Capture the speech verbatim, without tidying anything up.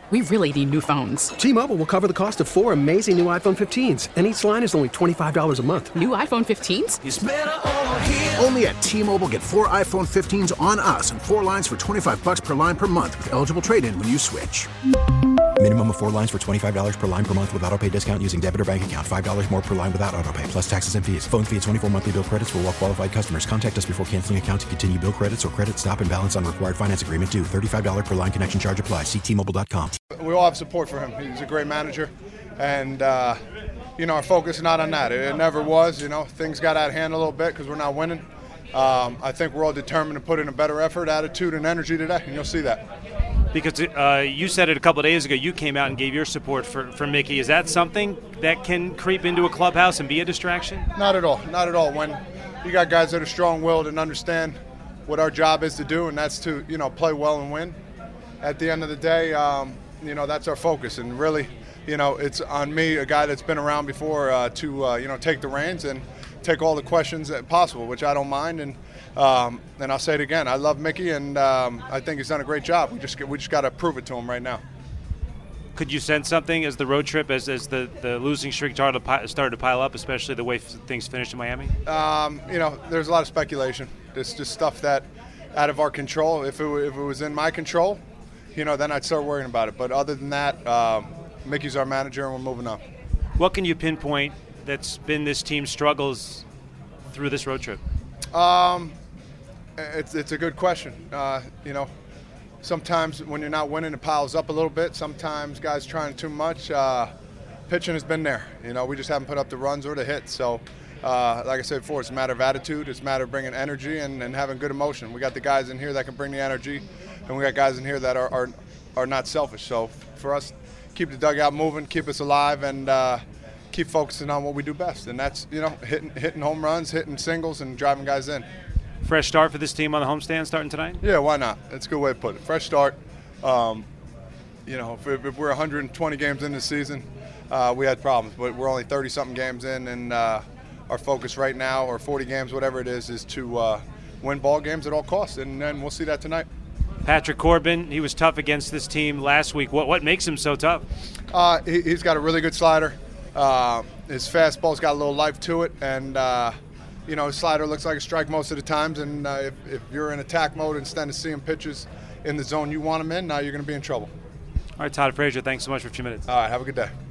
We really need new phones. T-Mobile will cover the cost of four amazing new iPhone fifteens, and each line is only twenty-five dollars a month. New iPhone fifteens? It's better over here. Only at T-Mobile, get four iPhone fifteens on us and four lines for twenty-five dollars per line per month with eligible trade-in when you switch. Minimum of four lines for twenty-five dollars per line per month with autopay discount using debit or bank account. five dollars more per line without autopay, plus taxes and fees. Phone fee at twenty-four monthly bill credits for well qualified customers. Contact us before canceling account to continue bill credits or credit stop and balance on required finance agreement due. thirty-five dollars per line connection charge applies. See T Mobile dot com. We all have support for him. He's a great manager. And, uh, you know, our focus is not on that. It, it never was. You know, things got out of hand a little bit because we're not winning. Um, I think we're all determined to put in a better effort, attitude, and energy today, and you'll see that. Because uh, you said it a couple of days ago, you came out and gave your support for, for Mickey. Is that something that can creep into a clubhouse and be a distraction? Not at all. Not at all. When you got guys that are strong-willed and understand what our job is to do, and that's to, you know, play well and win. At the end of the day, um, you know, that's our focus. And really, you know, it's on me, a guy that's been around before, uh, to, uh, you know, take the reins and take all the questions that possible, which I don't mind. And um, and I'll say it again, I love Mickey, and um, I think he's done a great job. We just we just got to prove it to him right now. Could you sense something as the road trip, as, as the, the losing streak started to, pi- started to pile up, especially the way f- things finished in Miami? Um, you know, there's a lot of speculation. It's just stuff that out of our control. If it, if it was in my control, you know, then I'd start worrying about it. But other than that, um, Mickey's our manager, and we're moving on. What can you pinpoint that's been this team's struggles through this road trip? Um, it's it's a good question. Uh, you know, sometimes when you're not winning, it piles up a little bit. Sometimes guys trying too much. Uh, pitching has been there. You know, we just haven't put up the runs or the hits. So, uh, like I said before, it's a matter of attitude. It's a matter of bringing energy and, and having good emotion. We got the guys in here that can bring the energy, and we got guys in here that are are, are not selfish. So for us, keep the dugout moving, keep us alive, and uh, keep focusing on what we do best. And that's, you know, hitting hitting home runs, hitting singles, and driving guys in. Fresh start for this team on the homestand starting tonight? Yeah, why not? That's a good way to put it. Fresh start. Um, you know, if, if we're one hundred twenty games in the season, uh, we had problems. But we're only thirty-something games in, and uh, our focus right now, or forty games, whatever it is, is to uh, win ball games at all costs. And then we'll see that tonight. Patrick Corbin, he was tough against this team last week. What what makes him so tough? Uh, he, he's got a really good slider. Uh, his fastball's got a little life to it, and uh, you know, his slider looks like a strike most of the times. And uh, if, if you're in attack mode instead of seeing pitches in the zone you want them in, now you're going to be in trouble. All right, Todd Frazier, thanks so much for a few minutes. All right, have a good day.